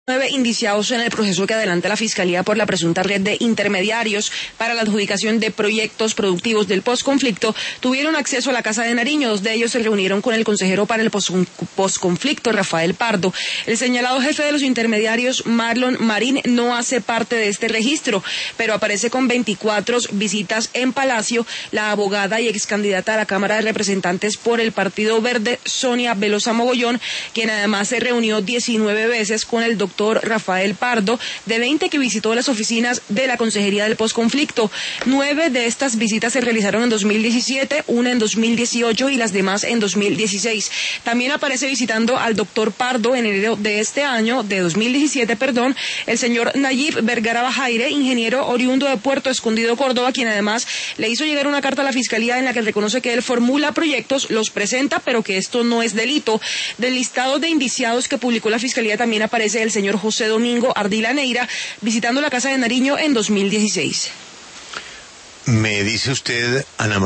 indiciados en el proceso que adelanta la Fiscalía por la presunta red de intermediarios para la adjudicación de proyectos productivos del posconflicto tuvieron acceso a la Casa de Nariño. Dos de ellos se reunieron con el consejero para el posconflicto, Rafael Pardo. El señalado jefe de los intermediarios, Marlon Marín, no hace parte de este registro, pero aparece con 24 visitas en Palacio la abogada y excandidata a la Cámara de Representantes por el Partido Verde, Sonia Velosa Mogollón, quien además se reunió 19 veces con el doctor Rafael Pardo, de 20 que visitó las oficinas de la Consejería del Posconflicto. 9 de estas visitas se realizaron en 2017, una en 2018 y las demás en 2016. También aparece visitando al doctor Pardo en enero de este año, de 2017, el señor Nayib Vergara Bajaire, ingeniero oriundo de Puerto Escondido, Córdoba, quien además le hizo llegar una carta a la Fiscalía en la que reconoce que él formula proyectos, los presenta, pero que esto no es delito. Del listado de indiciados que publicó la Fiscalía también aparece el señor José Domingo Ardila Neira, visitando la Casa de Nariño en 2016. Me dice usted, Ana